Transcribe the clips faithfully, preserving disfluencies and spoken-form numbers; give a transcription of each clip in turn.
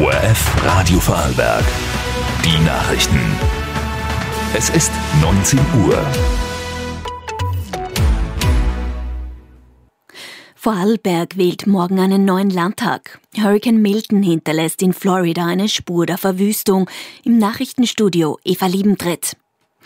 O R F Radio Vorarlberg. Die Nachrichten. Es ist neunzehn Uhr. Vorarlberg wählt morgen einen neuen Landtag. Hurrikan Milton hinterlässt in Florida eine Spur der Verwüstung. Im Nachrichtenstudio Eva Liebentritt.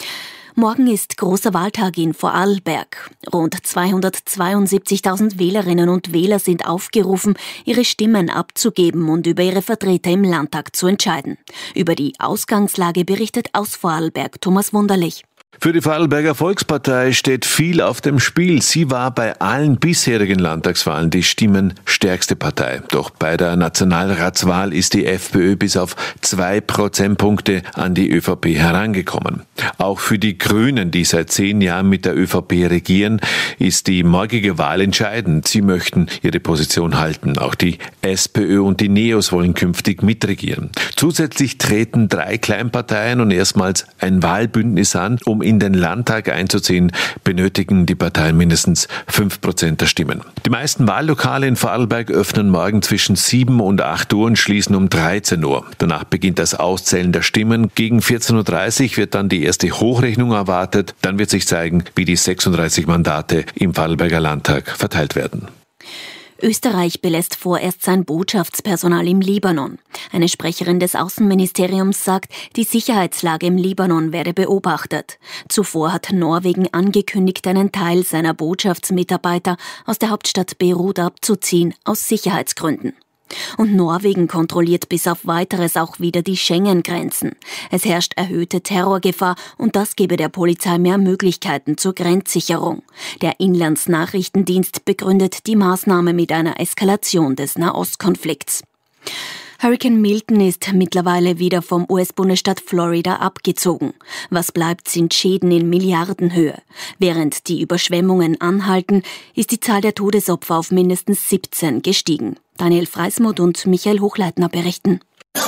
Morgen ist großer Wahltag in Vorarlberg. Rund zweihundertzweiundsiebzigtausend Wählerinnen und Wähler sind aufgerufen, ihre Stimmen abzugeben und über ihre Vertreter im Landtag zu entscheiden. Über die Ausgangslage berichtet aus Vorarlberg Thomas Wunderlich. Für die Vorarlberger Volkspartei steht viel auf dem Spiel. Sie war bei allen bisherigen Landtagswahlen die stimmenstärkste Partei. Doch bei der Nationalratswahl ist die FPÖ bis auf zwei Prozentpunkte an die ÖVP herangekommen. Auch für die Grünen, die seit zehn Jahren mit der ÖVP regieren, ist die morgige Wahl entscheidend. Sie möchten ihre Position halten. Auch die SPÖ und die Neos wollen künftig mitregieren. Zusätzlich treten drei Kleinparteien und erstmals ein Wahlbündnis an. Um in den Landtag einzuziehen, benötigen die Parteien mindestens fünf Prozent der Stimmen. Die meisten Wahllokale in Vorarlberg öffnen morgen zwischen sieben und acht Uhr und schließen um dreizehn Uhr. Danach beginnt das Auszählen der Stimmen. Gegen vierzehn Uhr dreißig wird dann die erste Hochrechnung erwartet. Dann wird sich zeigen, wie die sechsunddreißig Mandate im Vorarlberger Landtag verteilt werden. Österreich belässt vorerst sein Botschaftspersonal im Libanon. Eine Sprecherin des Außenministeriums sagt, die Sicherheitslage im Libanon werde beobachtet. Zuvor hat Norwegen angekündigt, einen Teil seiner Botschaftsmitarbeiter aus der Hauptstadt Beirut abzuziehen, aus Sicherheitsgründen. Und Norwegen kontrolliert bis auf Weiteres auch wieder die Schengen-Grenzen. Es herrscht erhöhte Terrorgefahr und das gebe der Polizei mehr Möglichkeiten zur Grenzsicherung. Der Inlandsnachrichtendienst begründet die Maßnahme mit einer Eskalation des Nahostkonflikts. Hurrikan Milton ist mittlerweile wieder vom U S-Bundesstaat Florida abgezogen. Was bleibt, sind Schäden in Milliardenhöhe. Während die Überschwemmungen anhalten, ist die Zahl der Todesopfer auf mindestens siebzehn gestiegen. Daniel Freismuth und Michael Hochleitner berichten.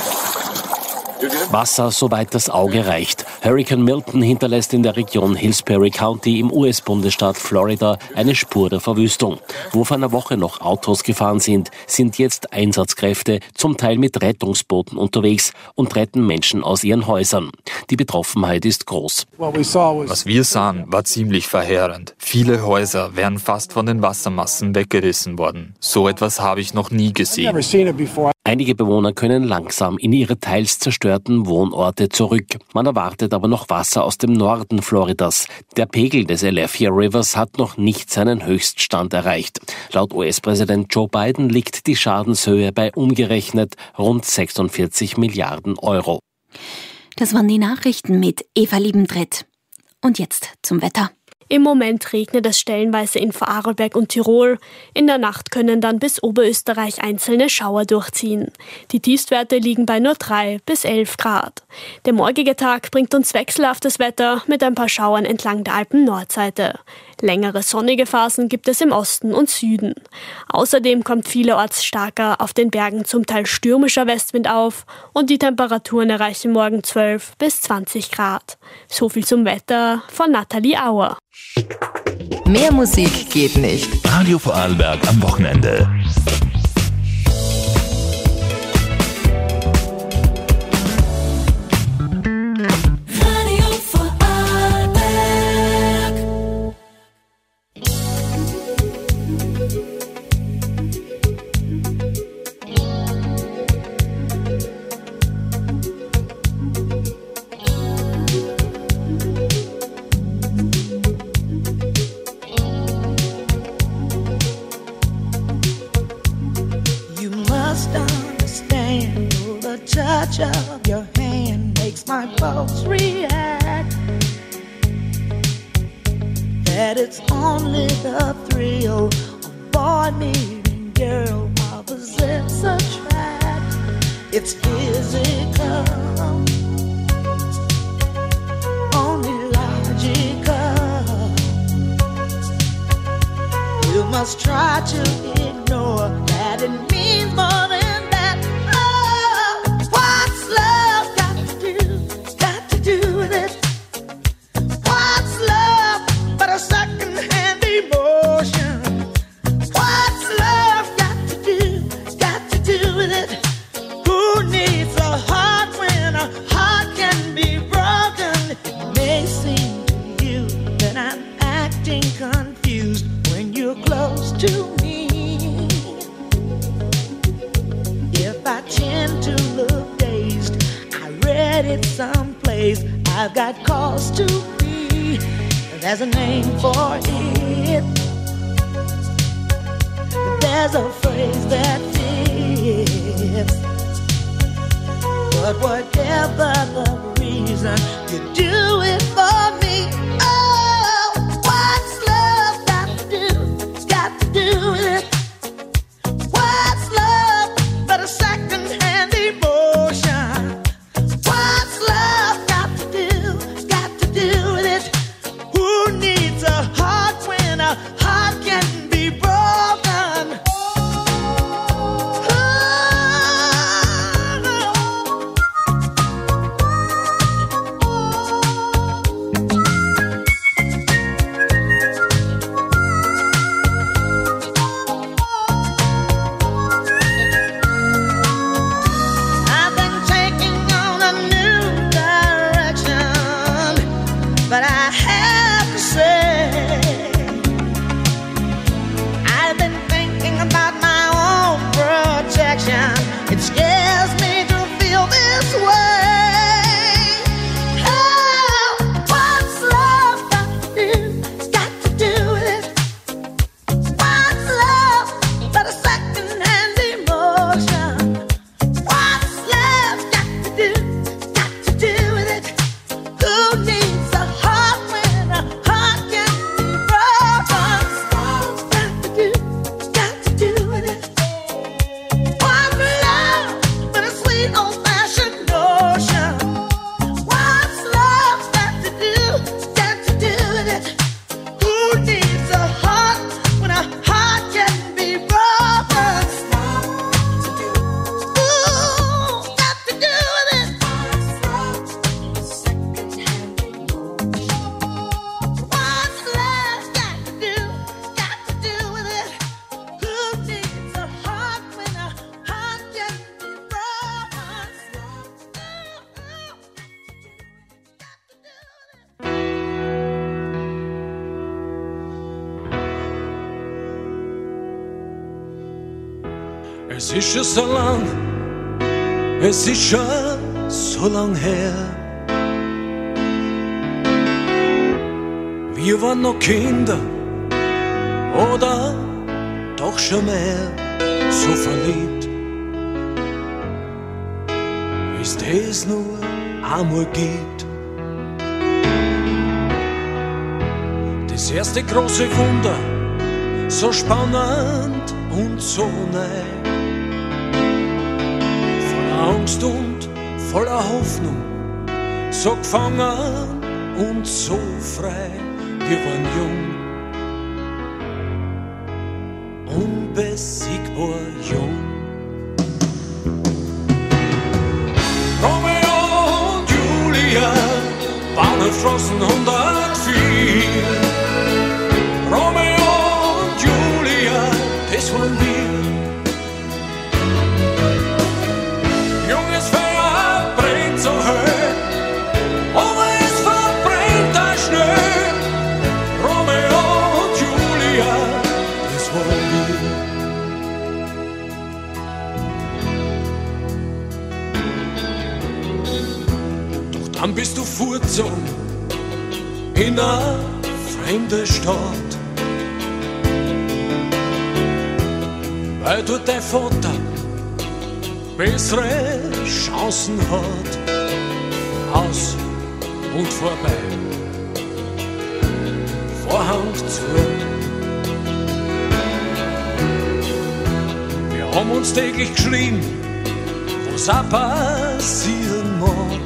Wasser, soweit das Auge reicht. Hurrikan Milton hinterlässt in der Region Hillsbury County im U S-Bundesstaat Florida eine Spur der Verwüstung. Wo vor einer Woche noch Autos gefahren sind, sind jetzt Einsatzkräfte, zum Teil mit Rettungsbooten unterwegs und retten Menschen aus ihren Häusern. Die Betroffenheit ist groß. Was wir sahen, war ziemlich verheerend. Viele Häuser wären fast von den Wassermassen weggerissen worden. So etwas habe ich noch nie gesehen. Einige Bewohner können langsam in ihre teils zerstörten Wohnorte zurück. Man erwartet aber noch Wasser aus dem Norden Floridas. Der Pegel des Alafia Rivers hat noch nicht seinen Höchststand erreicht. Laut U S-Präsident Joe Biden liegt die Schadenshöhe bei umgerechnet rund sechsundvierzig Milliarden Euro. Das waren die Nachrichten mit Eva Liebentritt. Und jetzt zum Wetter. Im Moment regnet es stellenweise in Vorarlberg und Tirol. In der Nacht können dann bis Oberösterreich einzelne Schauer durchziehen. Die Tiefstwerte liegen bei nur drei bis elf Grad. Der morgige Tag bringt uns wechselhaftes Wetter mit ein paar Schauern entlang der Alpen-Nordseite. Längere sonnige Phasen gibt es im Osten und Süden. Außerdem kommt vielerorts starker, auf den Bergen zum Teil stürmischer Westwind auf und die Temperaturen erreichen morgen zwölf bis zwanzig Grad. So viel zum Wetter von Nathalie Auer. Mehr Musik geht nicht. Radio Vorarlberg am Wochenende. Of your hand makes my pulse react. That it's only the thrill of boy meeting girl opposites attract. It's physical, only logical. You must try to ignore that it means more than who needs confused when you're close to me. If I tend to look dazed, I read it someplace, I've got cause to be. There's a name for it. There's a phrase that fits. But whatever the reason, you do it for me. Oh, what's love got to do? It's got to do with it. What's love but a second-hand emotion? What's love got to do? Got to do with it. Who needs a heart when a heart can be broken? It scares me to feel this way. Oh, what's love got to do? It's got to do with it. What's love but a second-hand emotion? What's love got to do? Got to do with it. Who needs a heart when a heart can be broken? What's got to do? Got to do with it. Old-fashioned notion. What's love got to do? Got to do with it. Who needs a heart when a heart can be broken? Ooh, got to do with it. What's love got to do? Got to do with it. Who needs a heart when a heart can be broken? Es ist schon so lang, es ist schon so lang her. Wir waren noch Kinder oder doch schon mehr, so verliebt, wie es das nur einmal gibt. Das erste große Wunder, so spannend und so neu. Angst und voller Hoffnung, so gefangen und so frei. Wir waren jung, unbesiegbar jung. Romeo und Julia, Bahnhofstraßen hundertvier. Romeo und Julia, das waren wir. Junges Feuer brennt so hoch, aber es verbrennt da schnell. Romeo und Julia, das waren wir. Doch dann bist du fortgezogen in eine fremde Stadt, weil dort dein Vater bessere Chancen hat. Aus und vorbei, Vorhang zu. Wir haben uns täglich geschrien, was auch passieren mag.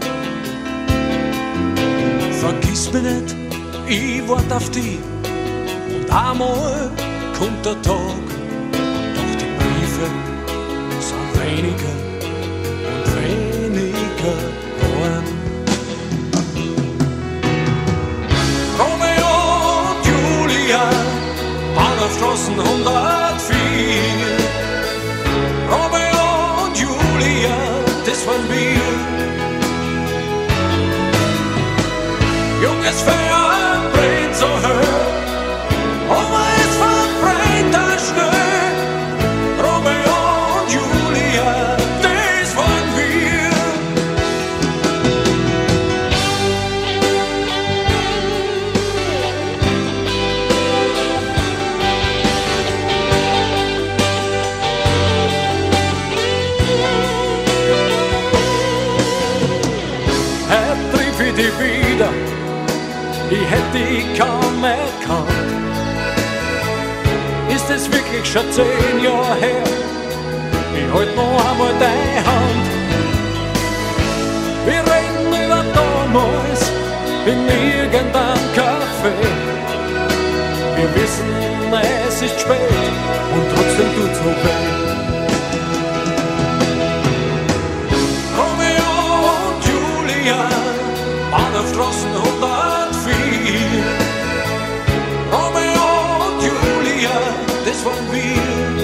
Vergiss mich nicht, ich wart auf dich, und einmal kommt der Tag. Doch die Briefe sind weniger und weniger warm. Romeo und Julia, Bahnhofstraßen hundertvier. Romeo und Julia, das waren wir. Junges Feuer brennt so hoch, wirklich schon zehn Jahre her. Ich halt noch einmal deine Hand. Wir reden über damals in irgendeinem Café. Wir wissen, es ist spät und trotzdem tut's noch weh. Romeo und Julia waren auf Straßen hundertvier. Romeo und Julia, das waren wir.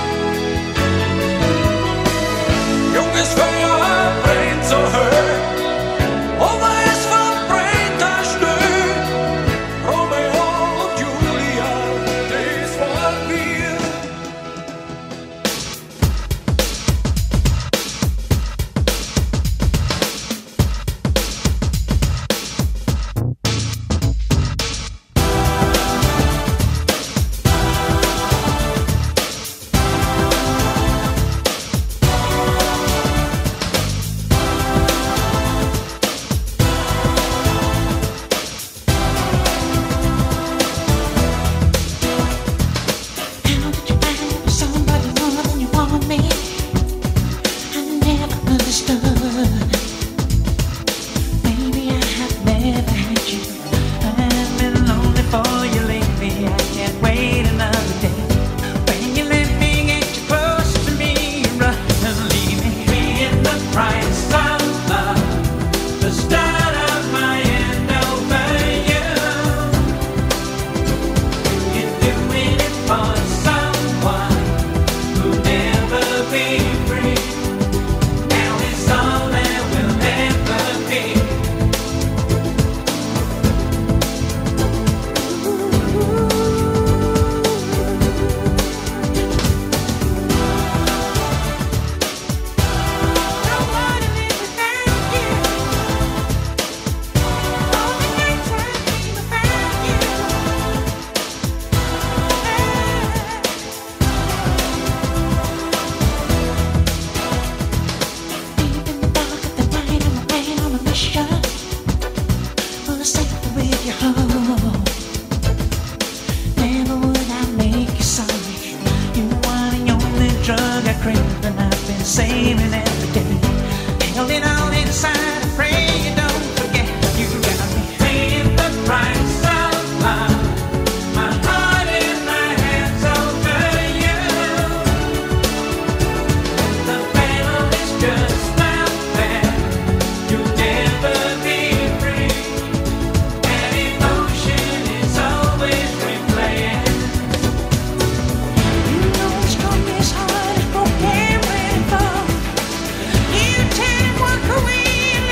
Junges Feuer brennt so hell, aber es verbrennt auch schnell. Romeo und Julia, das waren wir. Walk away.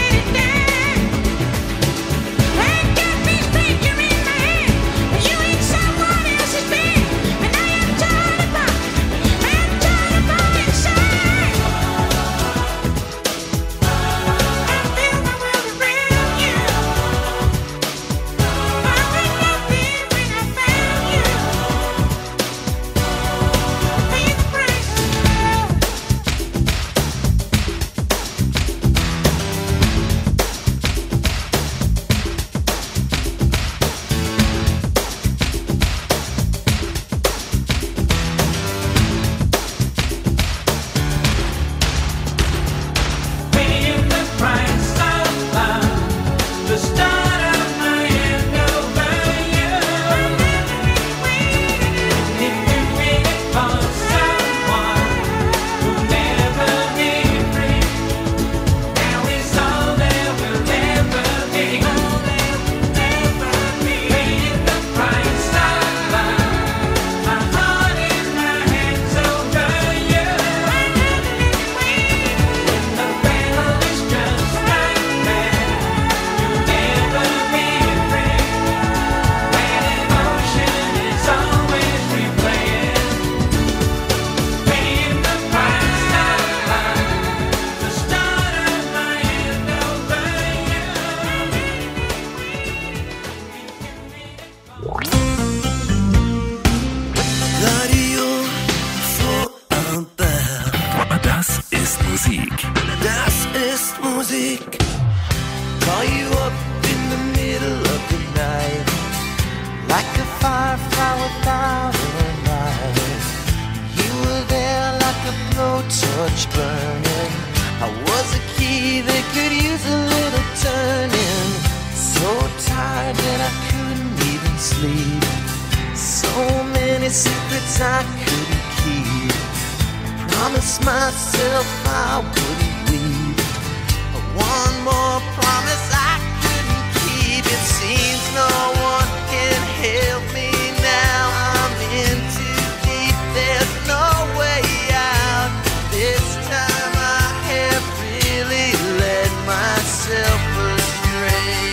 secrets I couldn't keep. Promised myself I wouldn't leave. One more promise I couldn't keep. It seems no one can help me now. I'm in too deep, there's no way out. This time I have really led myself astray.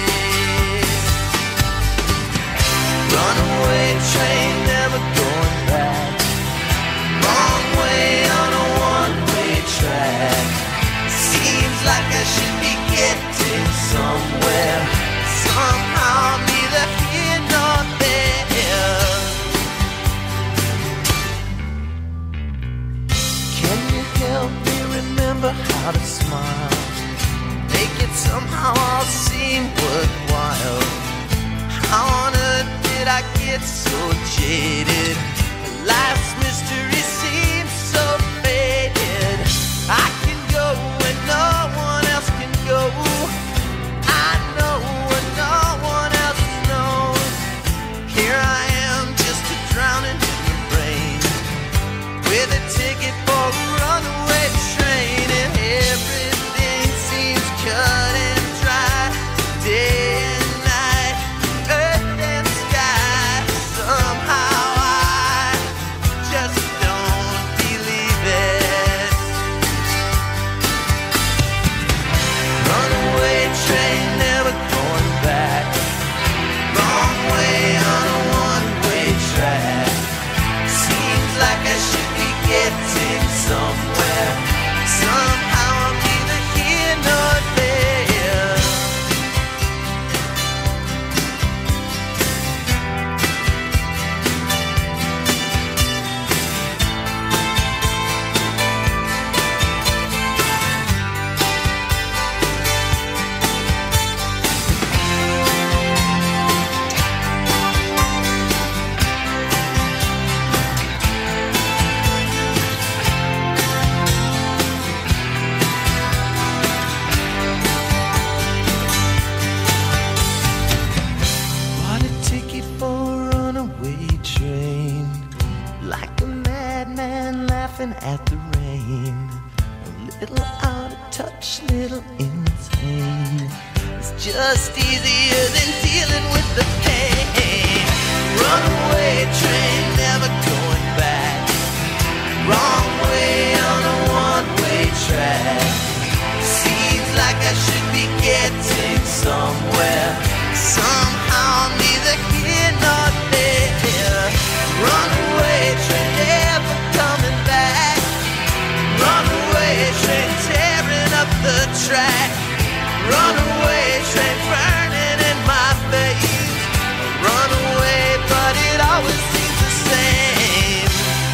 Runaway train, never going back. Wrong way on a one-way track. Seems like I should be getting somewhere. Somehow I'm neither here nor there. Can you help me remember how to smile? Make it somehow all seem worthwhile. How on earth did I get so jaded? Life's mystery seems so faded. I can go where no one else can go. I know where no one else knows. Here I am, just a drowning in the rain, with a ticket for a runaway train, and everything seems cut and dry. Day and night, earth and sky. Somehow I just don't believe it. Runaway train, never going back. Wrong way on a one-way track. Seems like I should be getting somewhere. Somehow I'm neither here nor there. Bought a ticket for a runaway train, like a madman laughing at the rain. A little out of touch, little insane. It's just easier than dealing with the pain. Runaway train, never going back. Wrong way on a one-way track. Seems like I should be getting somewhere. Somehow I'm neither here nor there. Runaway train, never coming back. Runaway train, tearing up the track. Runaway train, burning in my face. Runaway, but it always seems the same.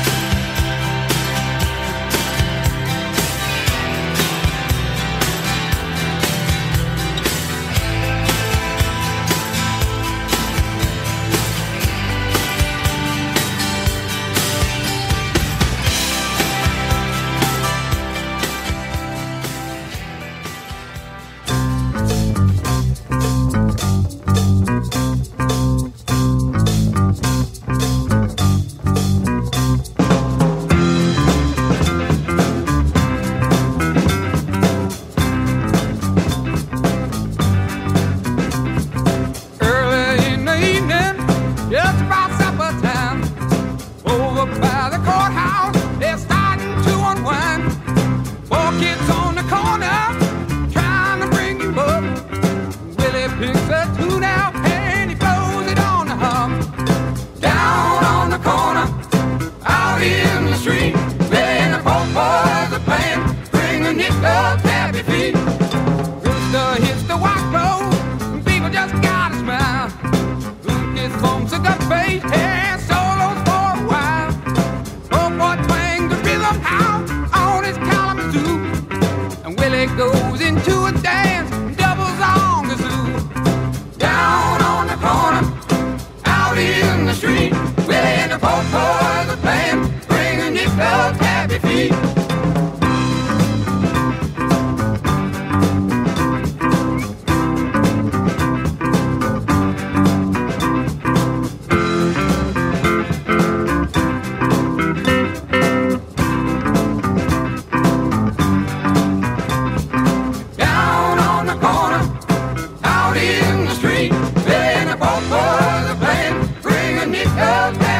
Early in the evening, just about supper time, over by the courthouse, they're starting to unwind. Four kids on the corner, trying to bring him up. Willie picks a tune out and he blows it on the hum. Down on the corner, out in the street, Willie and the four boys are playing, bring a nickel happy feet. Rooster hits the white clothes, people just gotta smile. Lucas bumps a gut bass and solos for a while. Oh boy, twang the rhythm out on his Kalamazoo, and Willie goes into a dance, doubles on the zoo. Down on the corner, out in the street, Willie and the four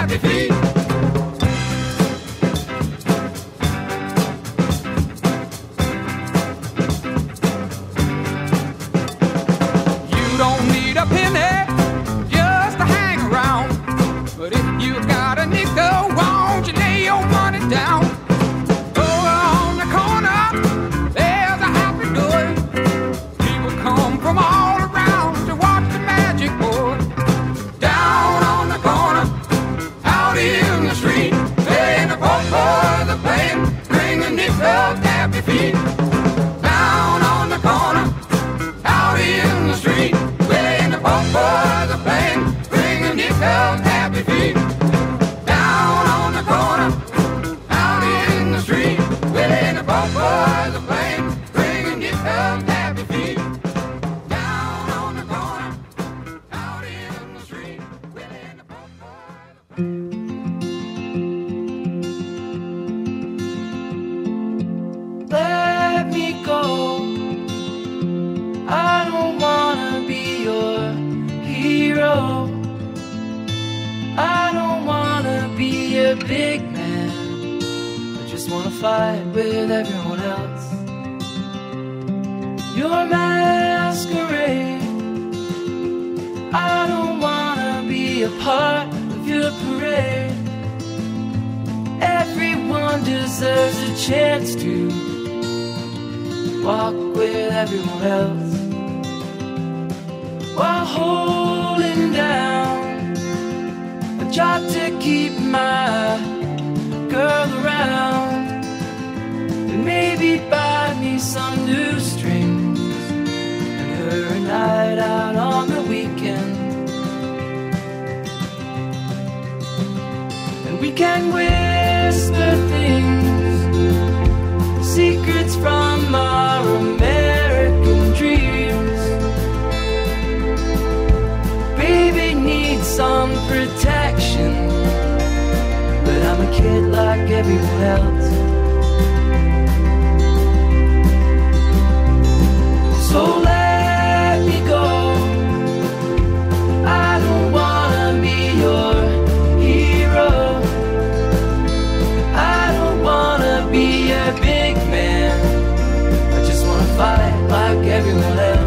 happy feet. You don't need a penny just to hang around, but if you got a nickel, won't you lay your money down? Over on the corner, there's a happy door. People come from all around to watch the magic board. Down on the corner, out in the street, playing the poker, the playing, bring a nickel, happy feet. Down on the corner, out in the street, playing the poker, the playing, bring a nickel, happy feet. Down on the corner, out in the street, playing the poker, the playing, bring a nickel, happy feet. Down on the corner, out in the street, playing the poker. Let me go. I don't wanna be your hero. I don't wanna be a big man. I just wanna fight with everyone else. Your masquerade. I don't wanna be a part of your parade. Everyone deserves a chance to walk with everyone else while holding down a job to keep my girl around, and maybe buy me some new strings and her a night out on the weekend. And we can whisper things, secrets from our American dreams. Baby needs some protection, but I'm a kid like everyone else. So let me go. I don't wanna be your hero. I don't wanna be a big man. I just wanna fight like everyone else.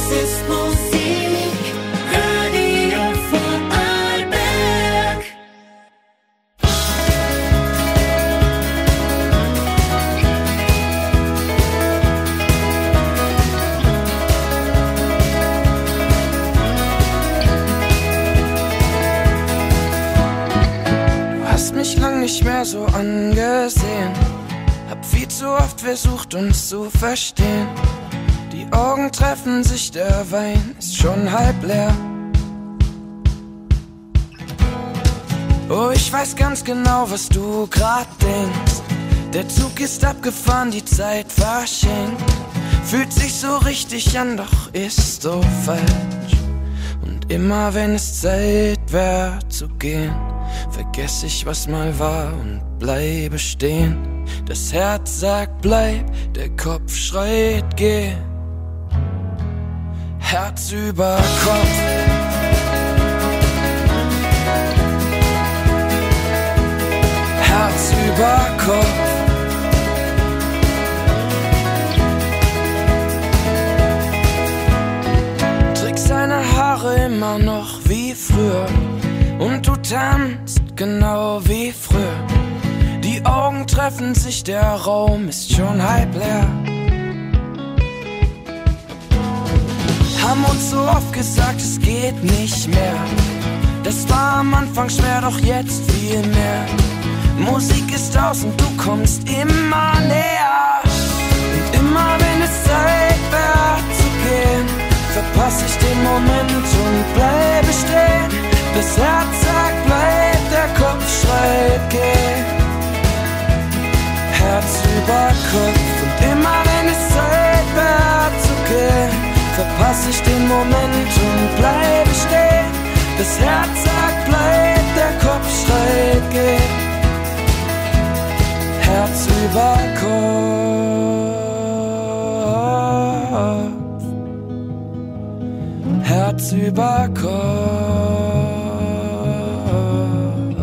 Es ist Musik, Radio Vorarlberg. Du hast mich lang nicht mehr so angesehen. Hab viel zu oft versucht, uns zu verstehen. Die Augen treffen sich, der Wein ist schon halb leer. Oh, ich weiß ganz genau, was du grad denkst. Der Zug ist abgefahren, die Zeit verschenkt. Fühlt sich so richtig an, doch ist so falsch. Und immer wenn es Zeit wär zu gehen, vergess ich, was mal war und bleibe stehen. Das Herz sagt bleib, der Kopf schreit geh. Herz über Kopf. Herz über Kopf. Trägst deine Haare immer noch wie früher und du tanzt genau wie früher. Die Augen treffen sich, der Raum ist schon halb leer. Haben uns so oft gesagt, es geht nicht mehr. Das war am Anfang schwer, doch jetzt viel mehr. Musik ist aus und du kommst immer näher. Und immer wenn es Zeit wär zu gehen, verpass ich den Moment und bleibe stehen. Das Herz sagt bleib, der Kopf schreit geh. Herz über Kopf. Und immer wenn es Zeit wär zu gehen, verpass ich den Moment und bleibe stehen. Das Herz sagt bleib, der Kopf schreit geh. Herz über Kopf. Herz über Kopf.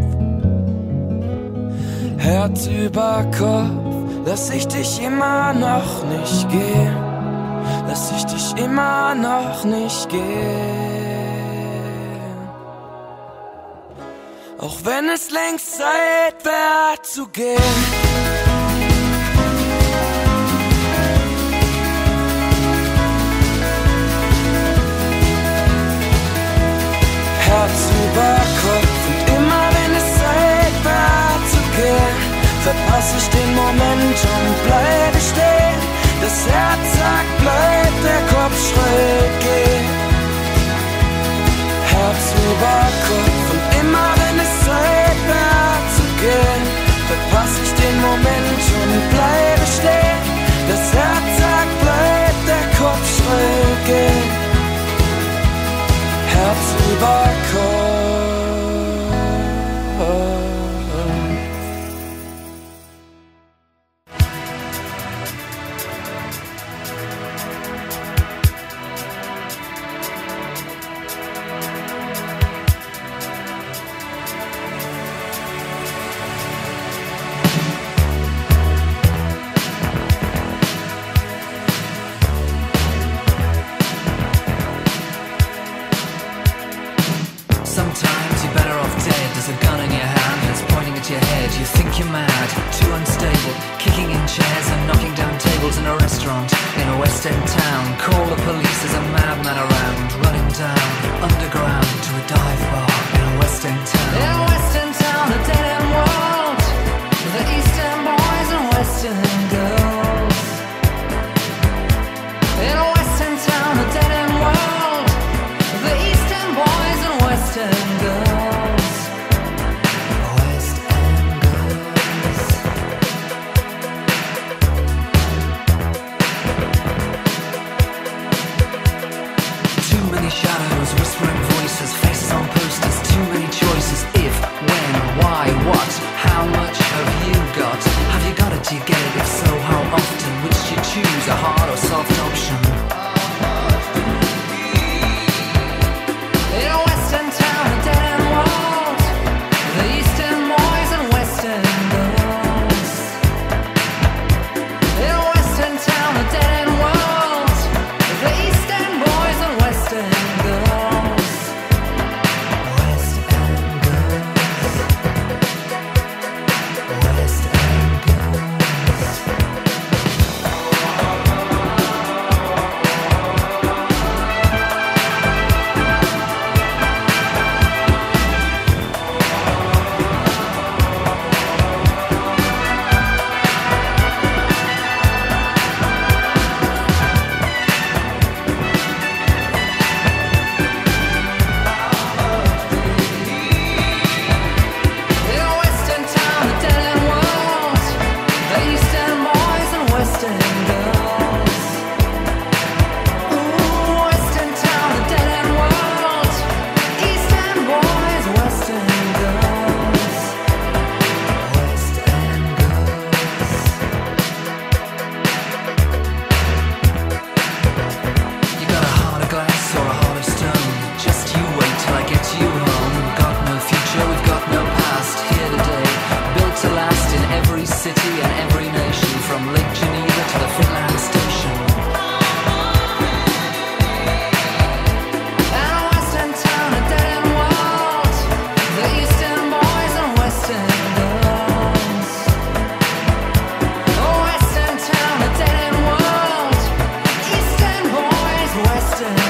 Herz über Kopf. Lass ich dich immer noch nicht gehen. Lass ich dich immer noch nicht gehen. Auch wenn es längst Zeit wär zu gehen. Herz über Kopf. Und immer wenn es Zeit wär zu gehen, verpass ich den Moment und bleibe stehen. Das Herz sagt bleib, der Kopf schreit geh. Herz über Kopf. Und immer wenn es Zeit wär zu gehen, verpass ich den Moment und bleibe stehen. Das Herz sagt bleib, der Kopf schreit geh. Herz über Kopf.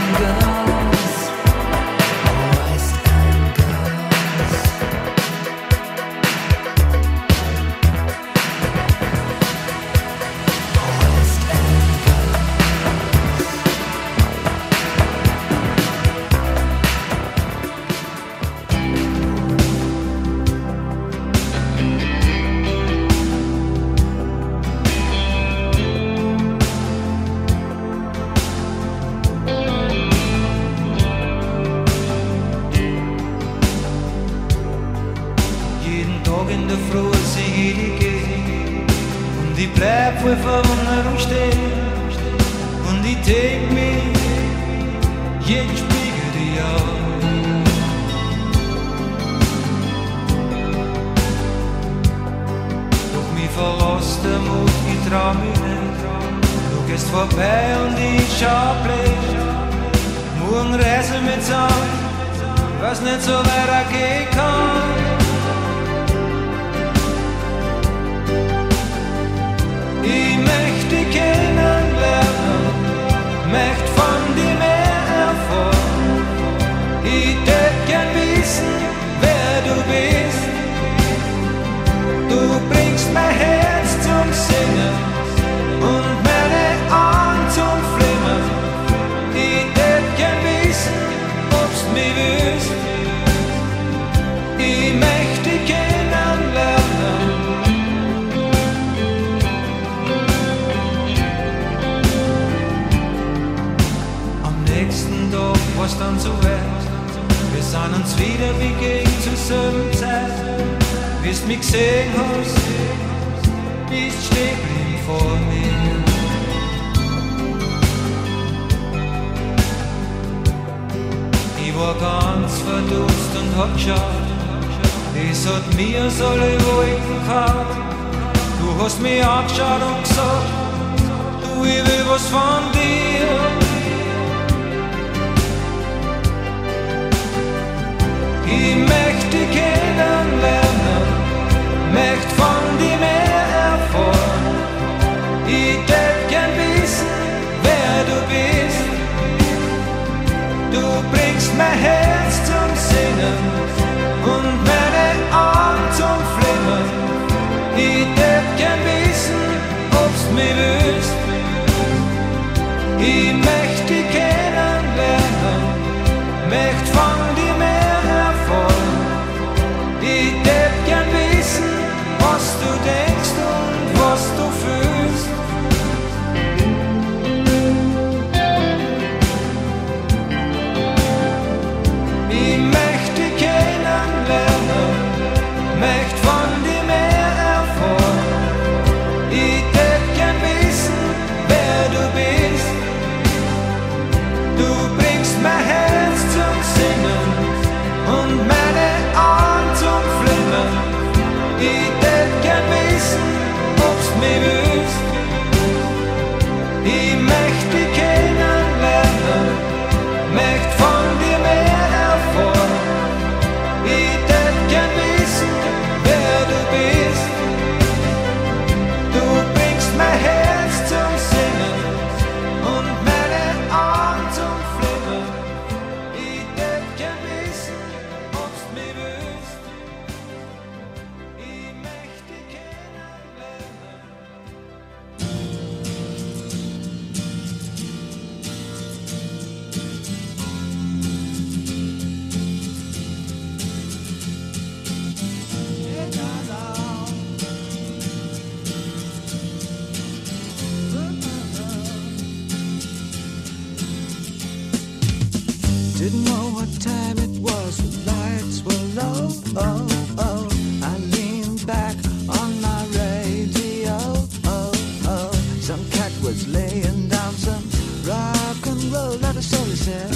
Didn't know what time it was, the lights were low. Oh, oh. I leaned back on my radio. Oh, oh. Some cat was laying down some rock and roll, that is all he said.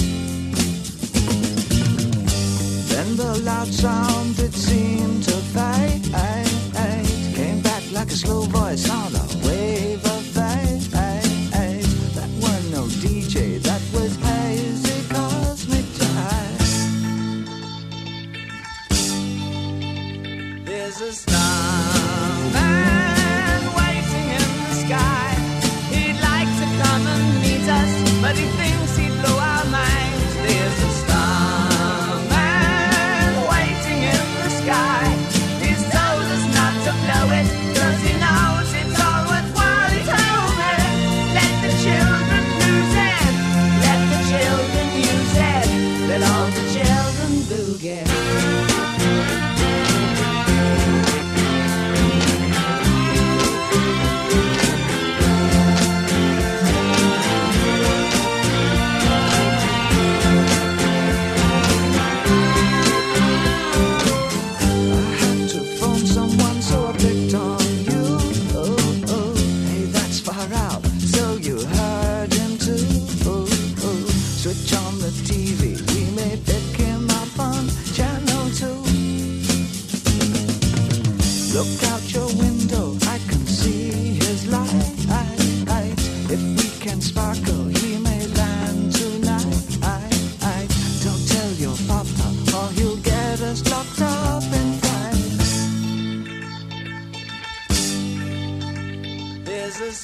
Then the loud sound, it seemed to fade. Came back like a slow voice on a wave of fade. That wasn't no D J, that was hazy cosmic jive. There's a starman waiting in the sky. He'd like to come and meet us, but he thinks he'd blow our minds. on the T V. We may pick him up on channel two. Look out your window, I can see his light. If we can sparkle, he may land tonight. Don't tell your papa or he'll get us locked up in fight. There's a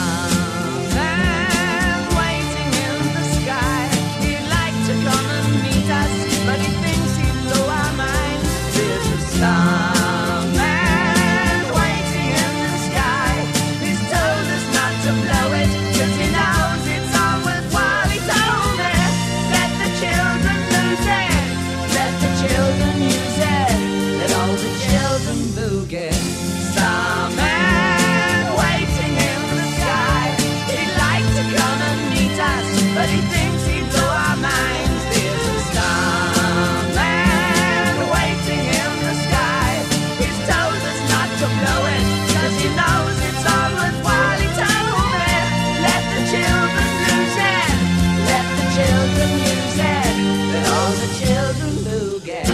starman waiting in the sky. He'd like to come and meet us, but he thinks he'd blow our minds. There's a starman waiting in the sky. He's told us not to blow it, 'cause he knows it's all worthwhile. He told me, let the children lose it, let the children use it, let all the children boogie. Starman waiting in the sky. He'd like to come and meet us, but he thinks he'd blow our minds. There's a starman waiting in the sky. He's told us not to blow it, 'cause he knows it's all worthwhile. He told me, let the children lose it, let the children use it, let all the children boogie.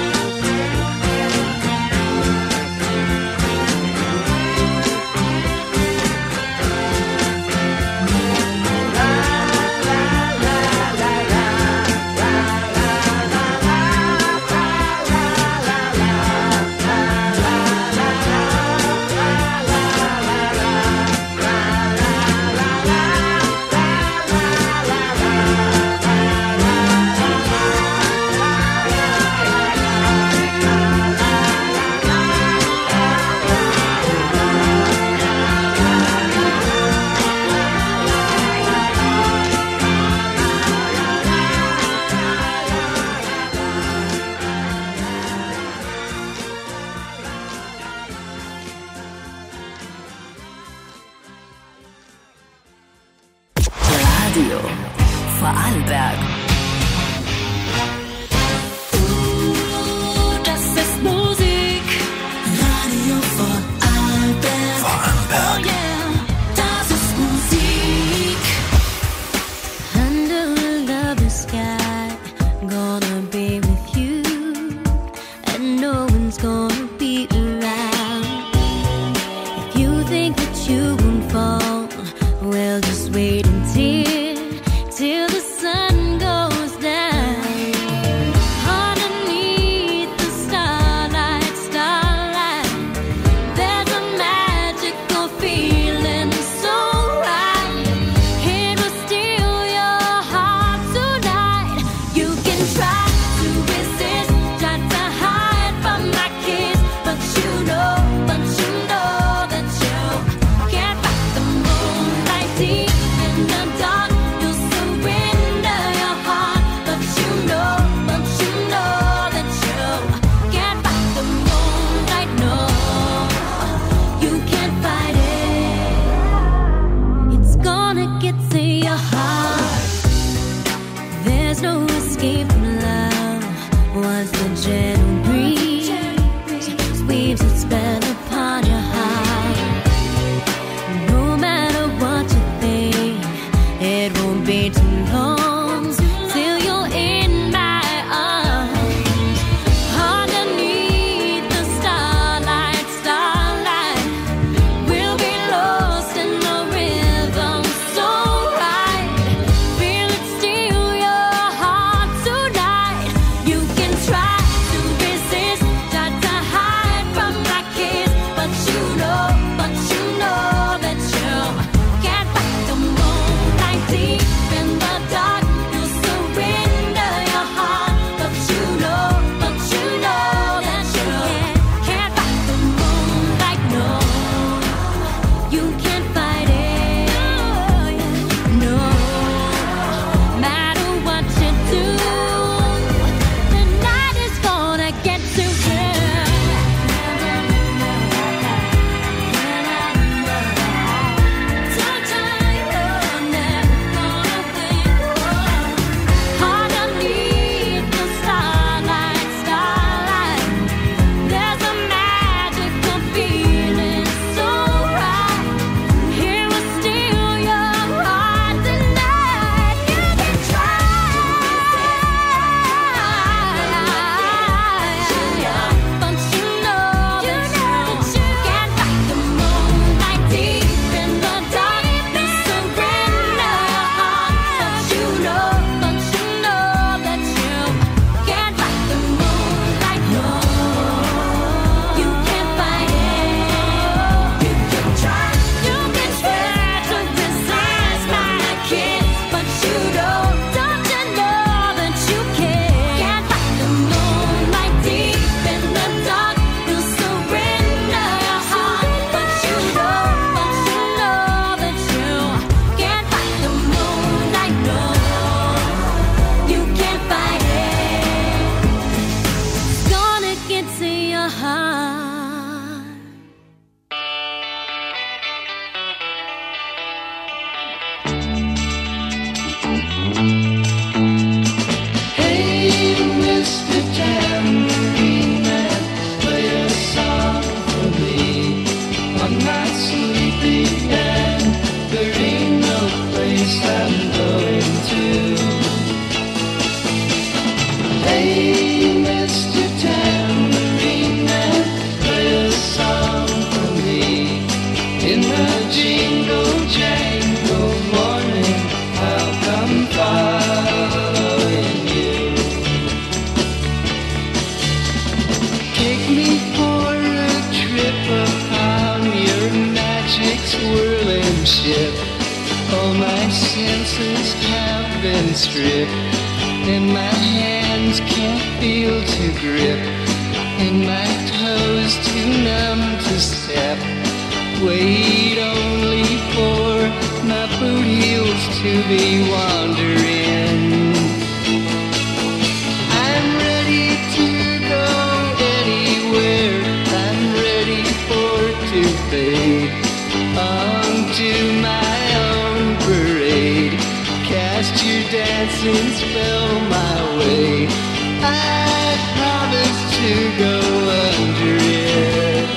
Radio Vorarlberg. Das ist Musik. Radio Vorarlberg. Vorarlberg. Oh yeah, das ist Musik. Under the blue sky, gonna be with you, and no one's gonna be around. If you think that you won't fall, well, just wait until till the sun goes down. Underneath the starlight, starlight, there's a magical feeling so right. It will steal your heart tonight. You can try to resist, try to hide from my kiss, but you know, but you know that you can't fight the moonlight deep in the dark. You'll surrender your heart, but you know, but you know that you can't fight the moonlight. No, you can't fight it. It's gonna get to your heart. There's no escape from love once the gentle breeze sweeps its spell upon your heart. No matter what you think, it won't be too long till you're in my arms. Underneath the starlight, starlight, we'll be lost in the rhythm so right. Feel it steal your heart tonight. Hey, Mister Tambourine Man, play a song for me. In the jingle jangle morning, I'll come following you. Take me for a trip upon your magic swirling ship. All my senses have been stripped, and my hands can't feel to grip, and my toes too numb to step. Wait only for my boot heels to be wandering. I'm ready to go anywhere, I'm ready for to fade onto my own parade. Cast your dancing spell my way, I promise to go under it.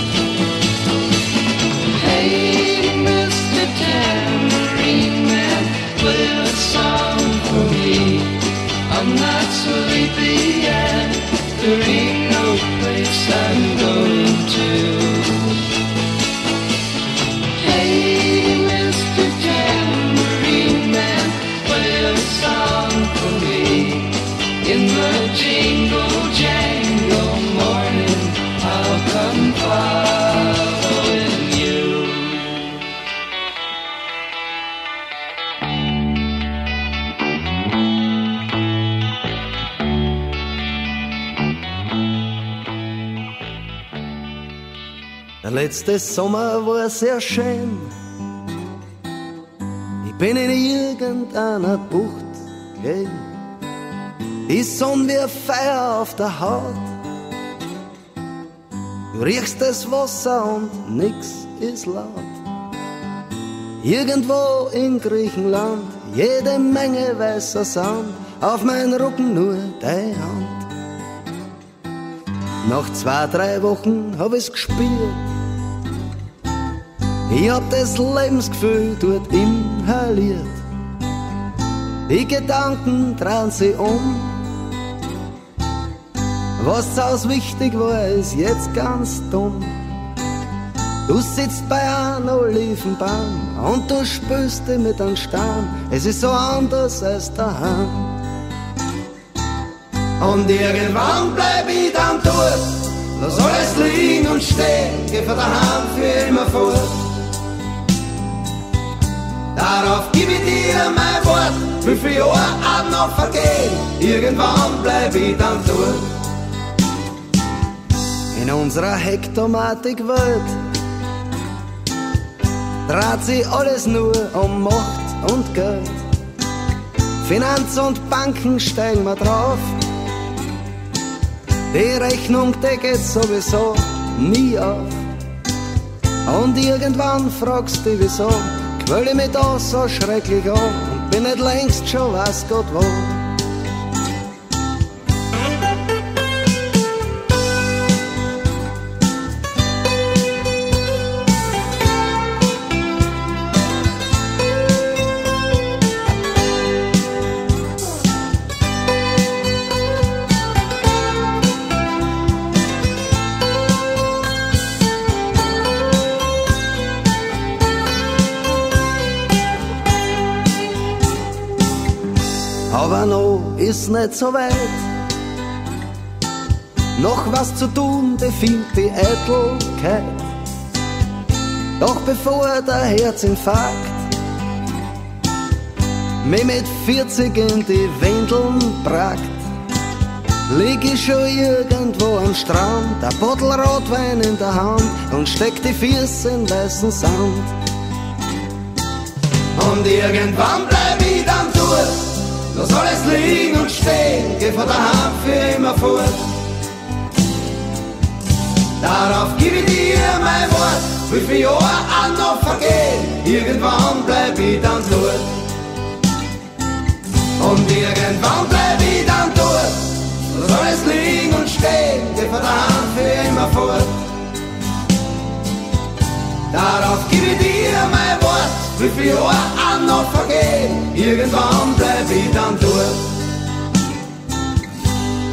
Hey, Mister Tambourine Man, play a song for me. I'm not sleepy yet, there ain't no place I'm going to. Hey, Mister Tambourine Man, play a song for me. In the jingle jangle morning, I'll come following you. Der letzte Sommer war sehr schön. Ich bin in irgendeiner Bucht gelegen. Die Sonne wie Feuer auf der Haut. Du riechst das Wasser und nix ist laut. Irgendwo in Griechenland jede Menge weißer Sand, auf meinen Rücken nur deine Hand. Nach zwei, drei Wochen hab ich's gespürt. Ich hab das Lebensgefühl dort inhaliert. Die Gedanken drehen sich um. Was aus wichtig war, ist jetzt ganz dumm. Du sitzt bei einem Olivenbaum und du spürst dich mit einem Stein. Es ist so anders als daheim. Und irgendwann bleib ich dann dort, lass alles liegen und stehen, geh von daheim für immer fort. Darauf gib ich dir mein Wort, wie viele Jahre auch noch vergehen, irgendwann bleib ich dann dort. In unserer Hektomatik-Welt dreht sich alles nur um Macht und Geld. Finanz und Banken steigen wir drauf. Die Rechnung, die geht sowieso nie auf. Und irgendwann fragst du dich wieso, quäl ich mich da so schrecklich an und bin nicht längst schon weiß Gott wo. Aber noch ist nicht so weit. Noch was zu tun, befiehlt die Eitelkeit. Doch bevor der Herzinfarkt mich mit vierzig in die Windeln brackt, lieg ich schon irgendwo am Strand, ein Bottle Rotwein in der Hand und steck die Füße in weißen Sand. Und irgendwann bleib ich dann dort, lass alles liegen und stehen, geh von daheim für immer fort. Darauf gib ich dir mein Wort, wie viele Jahre auch noch vergehen, irgendwann bleib ich dann dort. Und irgendwann bleib ich dann dort, lass alles liegen und stehen, geh von daheim für immer fort. Darauf gib ich dir mein Wort, wie viele Jahre auch noch vergehen, irgendwann bleib ich dann dort.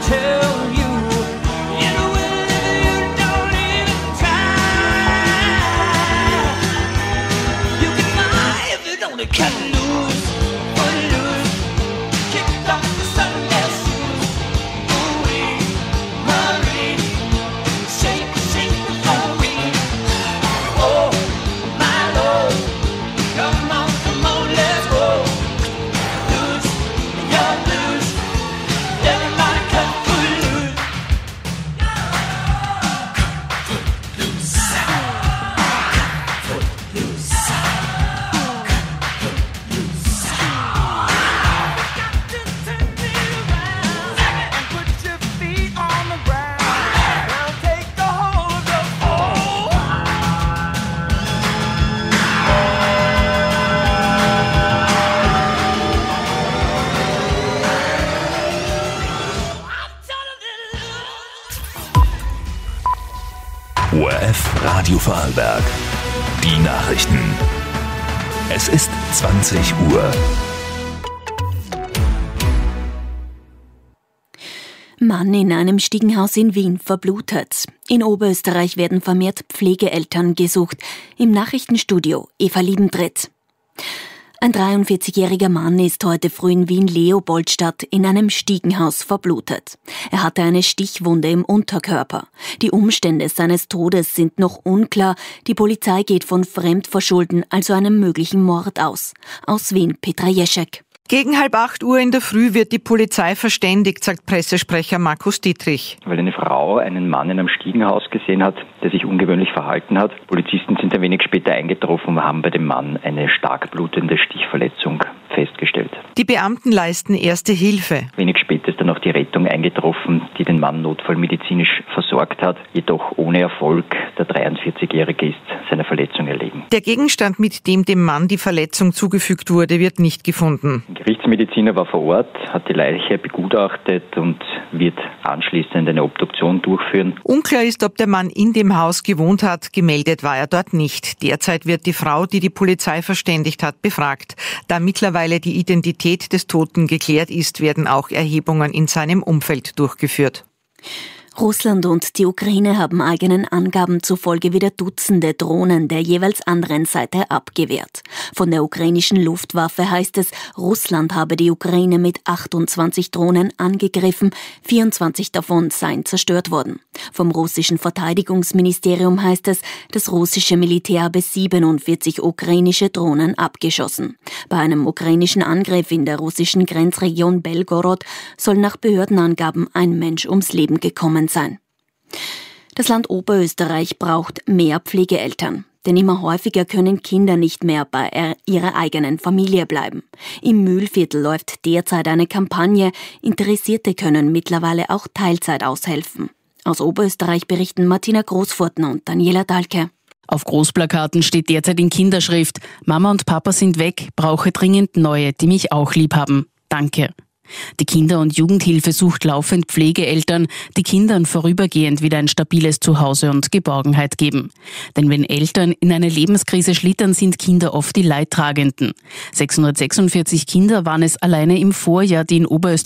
tell you, in a way you don't even try. You can fly if you don't cut loose, or loose, kicked off the Sunday shoes. Ooh-wee, Marie, shake, shake the floor. Oh, my Lord, come on, come on, let's go. Loose, you're loose, everybody cut foot loose. Foot loose, foot loose. Got to turn me around and put your feet on the ground. Now take a hold of the floor. O R F Radio Vorarlberg. Die Nachrichten. Es ist zwanzig Uhr. Mann in einem Stiegenhaus in Wien verblutet. In Oberösterreich werden vermehrt Pflegeeltern gesucht. Im Nachrichtenstudio Eva Liebentritt. Ein dreiundvierzigjähriger Mann ist heute früh in Wien-Leopoldstadt in einem Stiegenhaus verblutet. Er hatte eine Stichwunde im Unterkörper. Die Umstände seines Todes sind noch unklar. Die Polizei geht von Fremdverschulden, also einem möglichen Mord aus. Aus Wien, Petra Jeschek. Gegen halb acht Uhr in der Früh wird die Polizei verständigt, sagt Pressesprecher Markus Dietrich. Weil eine Frau einen Mann in einem Stiegenhaus gesehen hat, der sich ungewöhnlich verhalten hat. Polizisten sind ein wenig später eingetroffen und haben bei dem Mann eine stark blutende Stichverletzung festgestellt. Die Beamten leisten erste Hilfe. Wenig später ist dann auch die Rettung eingetroffen, die den Mann notfallmedizinisch versorgt hat. Jedoch ohne Erfolg. Der dreiundvierzigjährige ist seiner Verletzung erlegen. Der Gegenstand, mit dem dem Mann die Verletzung zugefügt wurde, wird nicht gefunden. Ein Gerichtsmediziner war vor Ort, hat die Leiche begutachtet und wird anschließend eine Obduktion durchführen. Unklar ist, ob der Mann in dem Haus gewohnt hat. Gemeldet war er dort nicht. Derzeit wird die Frau, die die Polizei verständigt hat, befragt. Da mittlerweile die Identität des Toten geklärt ist, werden auch Erhebungen in seinem Umfeld durchgeführt. Russland und die Ukraine haben eigenen Angaben zufolge wieder Dutzende Drohnen der jeweils anderen Seite abgewehrt. Von der ukrainischen Luftwaffe heißt es, Russland habe die Ukraine mit achtundzwanzig Drohnen angegriffen, vierundzwanzig davon seien zerstört worden. Vom russischen Verteidigungsministerium heißt es, das russische Militär habe siebenundvierzig ukrainische Drohnen abgeschossen. Bei einem ukrainischen Angriff in der russischen Grenzregion Belgorod soll nach Behördenangaben ein Mensch ums Leben gekommen sein. Das Land Oberösterreich braucht mehr Pflegeeltern, denn immer häufiger können Kinder nicht mehr bei ihrer eigenen Familie bleiben. Im Mühlviertel läuft derzeit eine Kampagne, Interessierte können mittlerweile auch Teilzeit aushelfen. Aus Oberösterreich berichten Martina Großfurtner und Daniela Dahlke. Auf Großplakaten steht derzeit in Kinderschrift: Mama und Papa sind weg, brauche dringend neue, die mich auch lieb haben. Danke. Die Kinder- und Jugendhilfe sucht laufend Pflegeeltern, die Kindern vorübergehend wieder ein stabiles Zuhause und Geborgenheit geben. Denn wenn Eltern in eine Lebenskrise schlittern, sind Kinder oft die Leidtragenden. sechshundertsechsundvierzig Kinder waren es alleine im Vorjahr, die in Oberösterreich